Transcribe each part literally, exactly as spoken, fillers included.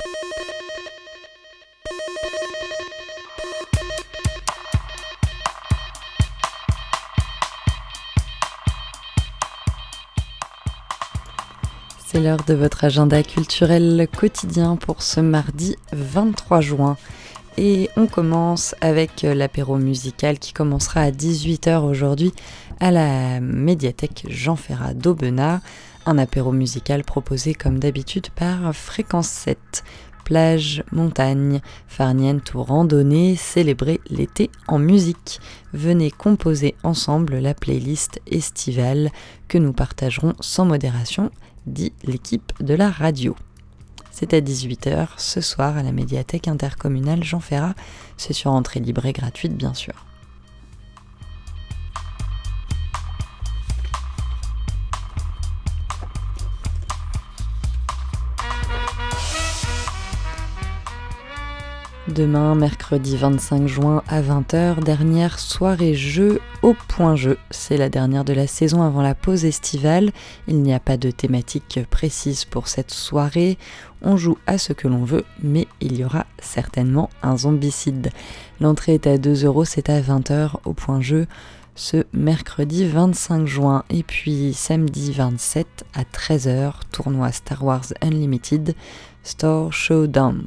C'est l'heure de votre agenda culturel quotidien pour ce mardi vingt-trois juin. Et on commence avec l'apéro musical qui commencera à dix-huit heures aujourd'hui à la médiathèque Jean Ferrat d'Aubenas. Un apéro musical proposé comme d'habitude par Fréquence sept. Plage, montagne, farniente ou randonnée, célébrez l'été en musique. Venez composer ensemble la playlist estivale que nous partagerons sans modération, dit l'équipe de la radio. C'est à dix-huit heures ce soir à la médiathèque intercommunale Jean Ferrat. C'est sur entrée libre et gratuite bien sûr. Demain, mercredi vingt-cinq juin à vingt heures, dernière soirée jeu au Point Jeu. C'est la dernière de la saison avant la pause estivale. Il n'y a pas de thématique précise pour cette soirée. On joue à ce que l'on veut, mais il y aura certainement un zombicide. L'entrée est à deux euros, c'est à vingt heures au Point Jeu ce mercredi vingt-cinq juin. Et puis samedi vingt-sept à treize heures, tournoi Star Wars Unlimited, Store Showdown.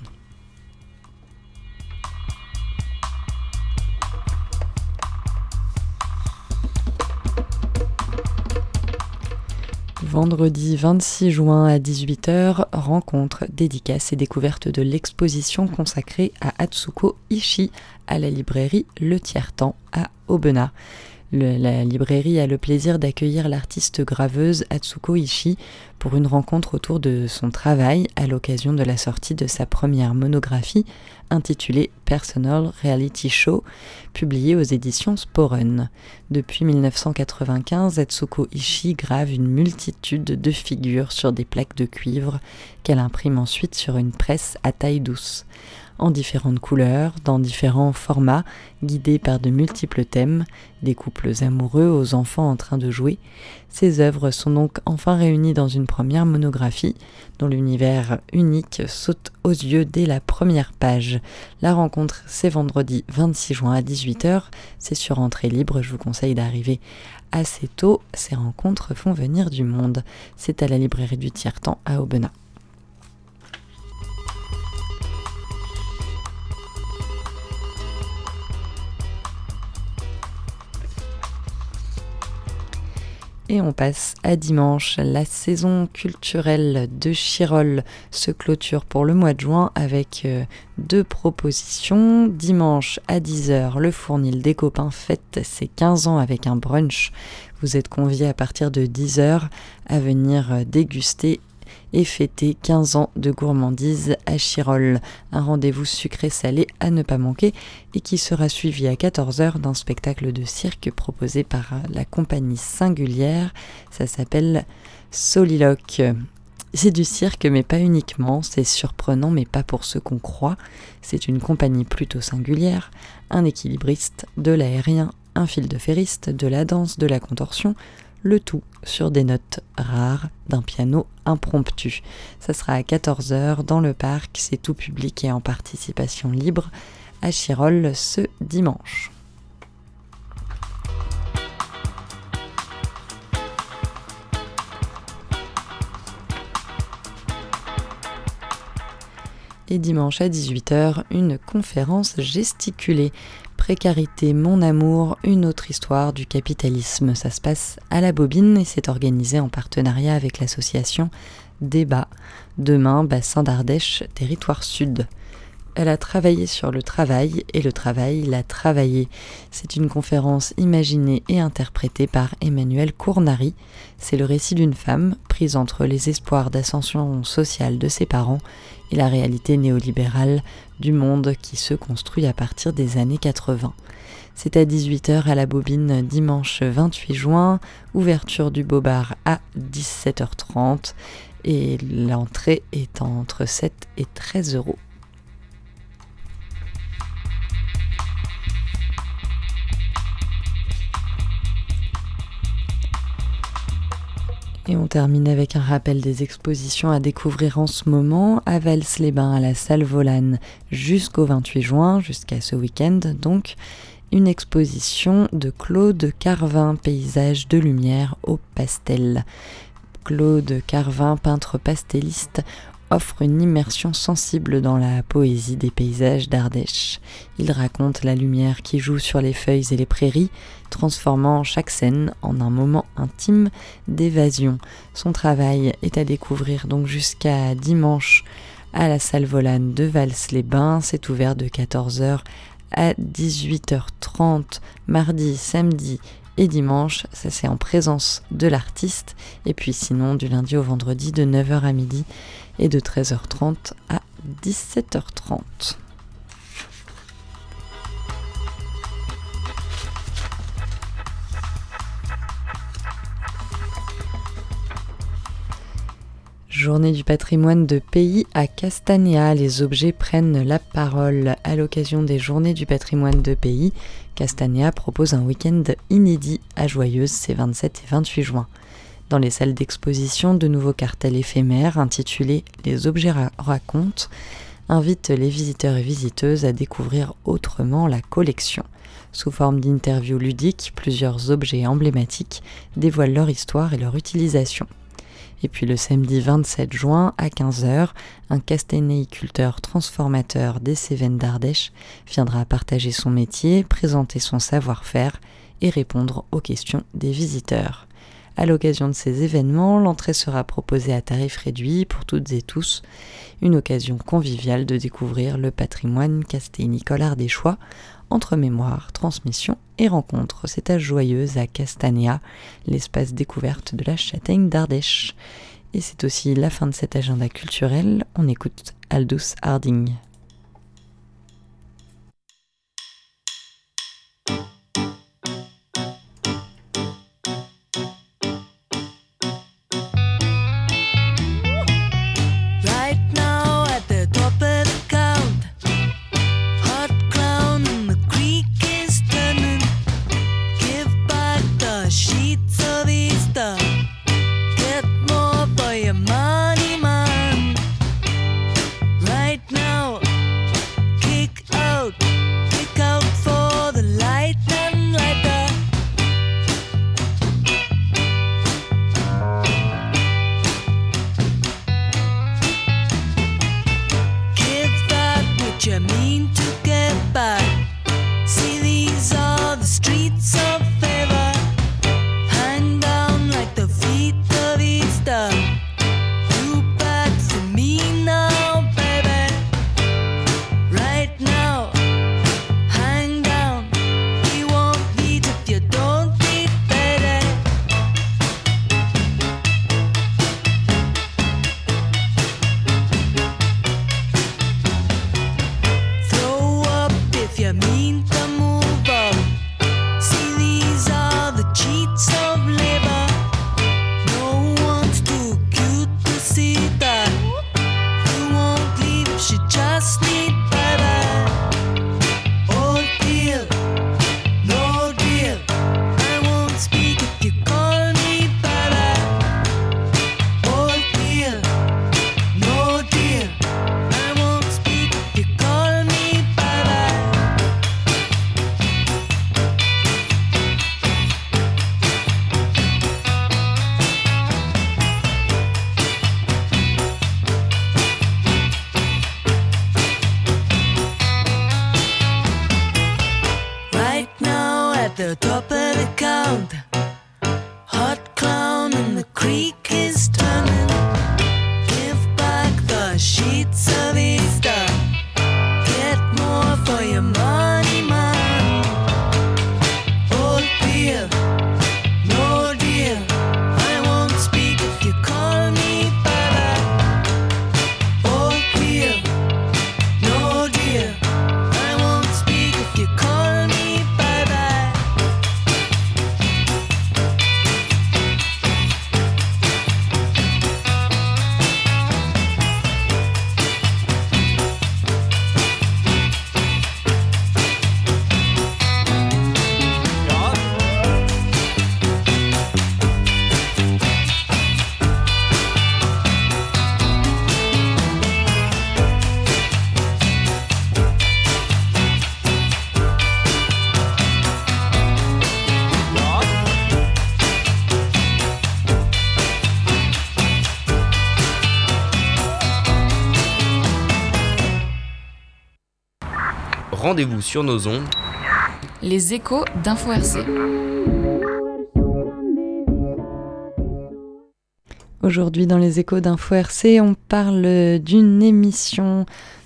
Vendredi vingt-six juin à dix-huit heures, rencontre, dédicace et découverte de l'exposition consacrée à Atsuko Ishii à la librairie Le Tiers-Temps à Aubenas. Le, la librairie a le plaisir d'accueillir l'artiste graveuse Atsuko Ishii pour une rencontre autour de son travail à l'occasion de la sortie de sa première monographie intitulée Personal Reality Show, publiée aux éditions Sporen. Depuis dix-neuf cent quatre-vingt-quinze, Atsuko Ishii grave une multitude de figures sur des plaques de cuivre qu'elle imprime ensuite sur une presse à taille douce. En différentes couleurs, dans différents formats, guidés par de multiples thèmes, des couples amoureux aux enfants en train de jouer. Ces œuvres sont donc enfin réunies dans une première monographie, dont l'univers unique saute aux yeux dès la première page. La rencontre, c'est vendredi vingt-six juin à dix-huit heures, c'est sur entrée libre, je vous conseille d'arriver assez tôt, ces rencontres font venir du monde. C'est à la librairie du Tiers-Temps à Aubenas. Et on passe à dimanche. La saison culturelle de Chirol se clôture pour le mois de juin avec euh, deux propositions. Dimanche à dix heures, le Fournil des copains fête ses quinze ans avec un brunch. Vous êtes conviés à partir de dix heures à venir euh, déguster et fêter quinze ans de gourmandise à Chirol. Un rendez-vous sucré-salé à ne pas manquer et qui sera suivi à quatorze heures d'un spectacle de cirque proposé par la compagnie Singulière. Ça s'appelle Soliloque. C'est du cirque mais pas uniquement, c'est surprenant mais pas pour ce qu'on croit. C'est une compagnie plutôt singulière, un équilibriste, de l'aérien, un fil de ferriste, de la danse, de la contorsion, le tout sur des notes rares d'un piano impromptu. Ça sera à quatorze heures dans le parc, c'est tout public et en participation libre à Chirol ce dimanche. Et dimanche à dix-huit heures, une conférence gesticulée. Précarité, mon amour, une autre histoire du capitalisme. Ça se passe à la Bobine et c'est organisé en partenariat avec l'association Débat. Demain, bassin d'Ardèche, territoire sud. Elle a travaillé sur le travail et le travail l'a travaillé. C'est une conférence imaginée et interprétée par Emmanuel Cournary. C'est le récit d'une femme prise entre les espoirs d'ascension sociale de ses parents et la réalité néolibérale du monde qui se construit à partir des années quatre-vingts. C'est à dix-huit heures à la Bobine dimanche vingt-huit juin, ouverture du Bobard à dix-sept heures trente et l'entrée est entre sept et treize euros. Et on termine avec un rappel des expositions à découvrir en ce moment à Vals-les-Bains à la salle Volane jusqu'au vingt-huit juin, jusqu'à ce week-end donc, une exposition de Claude Carvin, Paysage de lumière au pastel. Claude Carvin, peintre pastelliste, offre une immersion sensible dans la poésie des paysages d'Ardèche. Il raconte la lumière qui joue sur les feuilles et les prairies, transformant chaque scène en un moment intime d'évasion. Son travail est à découvrir donc jusqu'à dimanche à la salle Volane de Vals-les-Bains. C'est ouvert de quatorze heures à dix-huit heures trente, mardi, samedi et dimanche. Ça, c'est en présence de l'artiste. Et puis sinon, du lundi au vendredi, de neuf heures à midi et de treize heures trente à dix-sept heures trente. Journée du patrimoine de pays à Castanea, les objets prennent la parole. À l'occasion des Journées du patrimoine de pays, Castanea propose un week-end inédit à Joyeuse ces vingt-sept et vingt-huit juin. Dans les salles d'exposition, de nouveaux cartels éphémères intitulés « Les objets ra- racontent » invitent les visiteurs et visiteuses à découvrir autrement la collection. Sous forme d'interviews ludiques, plusieurs objets emblématiques dévoilent leur histoire et leur utilisation. Et puis le samedi vingt-sept juin à quinze heures, un castanéiculteur transformateur des Cévennes d'Ardèche viendra partager son métier, présenter son savoir-faire et répondre aux questions des visiteurs. À l'occasion de ces événements, l'entrée sera proposée à tarif réduit pour toutes et tous, une occasion conviviale de découvrir le patrimoine casténicole ardéchois entre mémoire, transmission et rencontres. C'est à Joyeuse à Castanea, l'espace découverte de la châtaigne d'Ardèche. Et c'est aussi la fin de cet agenda culturel. On écoute Aldous Harding. the top of the count. Hot clown and the creek is turning. Give back the sheets of Easter. Get more for your money, man. Old beer, no dear. I won't speak if you call me back. Old beer, no dear. I won't speak if you call me bye bye. rendez-vous sur nos ondes. Les échos d'Info R C. Aujourd'hui, dans les échos d'Info R C, on parle d'une émission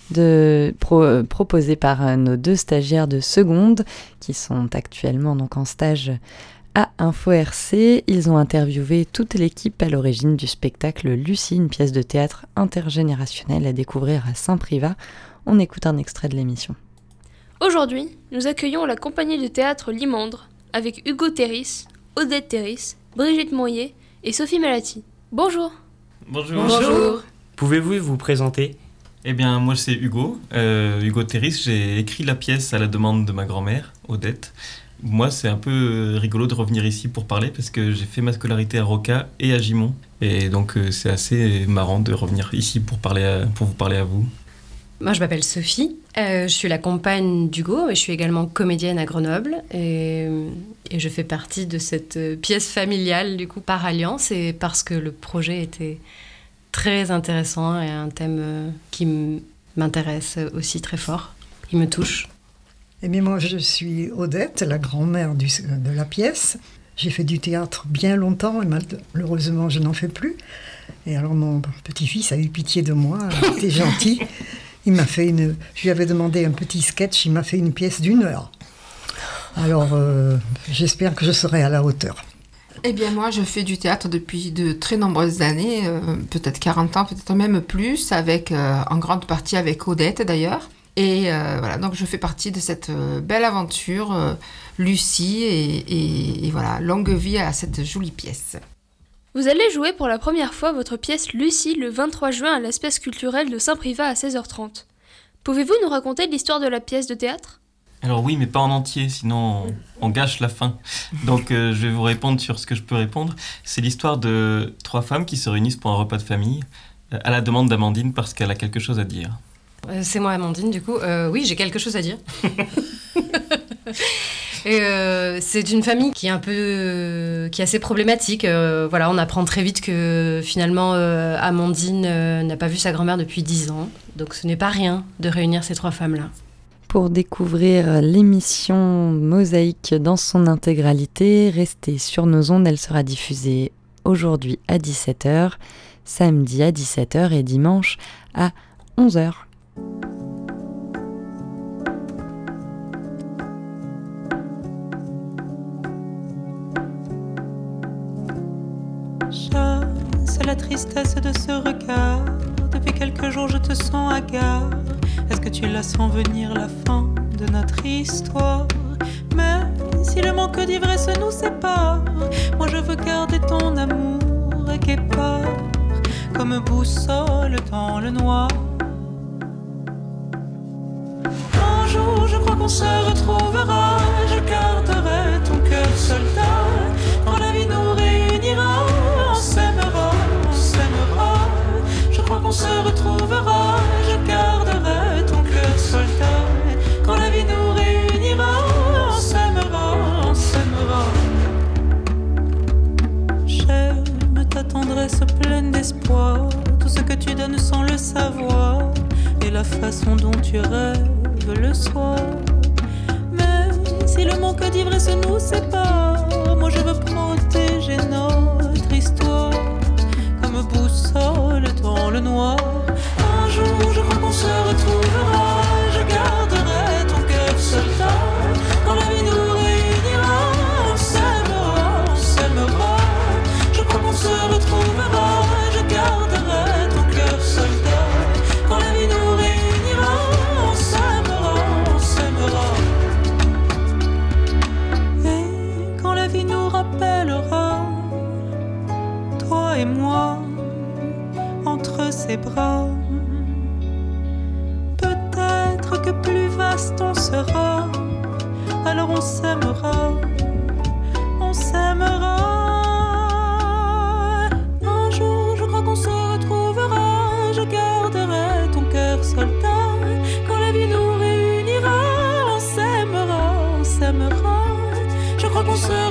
de, pro, proposée par nos deux stagiaires de seconde qui sont actuellement donc en stage à Info R C. Ils ont interviewé toute l'équipe à l'origine du spectacle Lucie, une pièce de théâtre intergénérationnelle à découvrir à Saint-Privat. On écoute un extrait de l'émission. Aujourd'hui, nous accueillons la compagnie de théâtre Limandre avec Hugo Terris, Odette Terris, Brigitte Moyer et Sophie Malati. Bonjour. Bonjour. Bonjour. Pouvez-vous vous présenter ? Eh bien, moi c'est Hugo, euh, Hugo Terris. J'ai écrit la pièce à la demande de ma grand-mère, Odette. Moi, c'est un peu rigolo de revenir ici pour parler parce que j'ai fait ma scolarité à Roca et à Gimont. Et donc, euh, c'est assez marrant de revenir ici pour, parler à, pour vous parler à vous. Moi, je m'appelle Sophie. Euh, je suis la compagne d'Hugo et je suis également comédienne à Grenoble. Et, et je fais partie de cette pièce familiale, du coup, par alliance et parce que le projet était très intéressant et un thème qui m'intéresse aussi très fort, qui me touche. Eh bien, moi, je suis Odette, la grand-mère du, de la pièce. J'ai fait du théâtre bien longtemps et malheureusement, je n'en fais plus. Et alors, mon petit-fils a eu pitié de moi, il était gentil. Il m'a fait une... Je lui avais demandé un petit sketch, il m'a fait une pièce d'une heure. Alors, euh, j'espère que je serai à la hauteur. Eh bien, moi, je fais du théâtre depuis de très nombreuses années, euh, peut-être quarante ans, peut-être même plus, avec, euh, en grande partie avec Odette, d'ailleurs. Et euh, voilà, donc je fais partie de cette euh, belle aventure, euh, Lucie, et, et, et voilà, longue vie à cette jolie pièce. Vous allez jouer pour la première fois votre pièce Lucie le vingt-trois juin à l'Espace culturel de Saint-Privat à seize heures trente. Pouvez-vous nous raconter l'histoire de la pièce de théâtre ? Alors oui, mais pas en entier, sinon on, on gâche la fin. Donc euh, je vais vous répondre sur ce que je peux répondre. C'est l'histoire de trois femmes qui se réunissent pour un repas de famille, euh, à la demande d'Amandine parce qu'elle a quelque chose à dire. Euh, c'est moi, Amandine, du coup. Euh, oui, j'ai quelque chose à dire. Et euh, c'est une famille qui est un peu, euh, qui est assez problématique. Euh, voilà, on apprend très vite que finalement euh, Amandine euh, n'a pas vu sa grand-mère depuis dix ans. Donc ce n'est pas rien de réunir ces trois femmes-là. Pour découvrir l'émission Mosaïque dans son intégralité, restez sur nos ondes. Elle sera diffusée aujourd'hui à dix-sept heures, samedi à dix-sept heures et dimanche à onze heures. C'est la tristesse de ce regard. Depuis quelques jours je te sens hagard. Est-ce que tu la sens venir, la fin de notre histoire? Mais si le manque d'ivresse nous sépare, moi je veux garder ton amour guépard, comme boussole dans le noir. Un jour je crois qu'on se retrouvera, je garderai ton cœur soldat. Quand la vie nous réunira, on s'aimera, on s'aimera. Je crois qu'on se retrouvera, je garderai ton cœur soldat. Quand la vie nous réunira, on s'aimera, on s'aimera. J'aime ta tendresse pleine d'espoir, tout ce que tu donnes sans le savoir, et la façon dont tu rêves le soir. Mais si le manque d'ivresse nous sépare, moi je veux protéger notre histoire, comme boussole dans le noir. Un jour je crois qu'on se retrouvera, je garderai ton cœur soldat. Quand la vie nous réunira, on s'aimera, on s'aimera. Je crois qu'on se retrouvera, je garderai ton cœur soldat. Quand la vie nous réunira, on s'aimera, on s'aimera. Et quand la vie nous rappellera, toi et moi, entre ses bras, peut-être que plus vaste on sera, alors on s'aimera, on s'aimera. Un jour je crois qu'on se retrouvera, je garderai ton cœur soldat. Quand la vie nous réunira, on s'aimera, on s'aimera. Je crois qu'on se